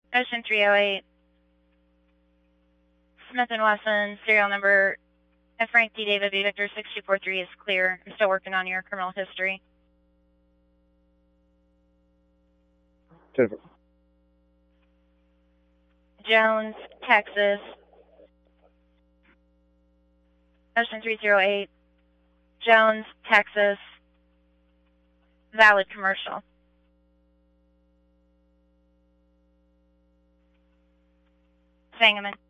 Ocean 308. Smith & Wesson, serial number Frank D. David B. Victor 6243 is clear. I'm still working on your criminal history. Jennifer. Jones, Texas. Ocean 308. Jones, Texas. Valid commercial. Sangamon.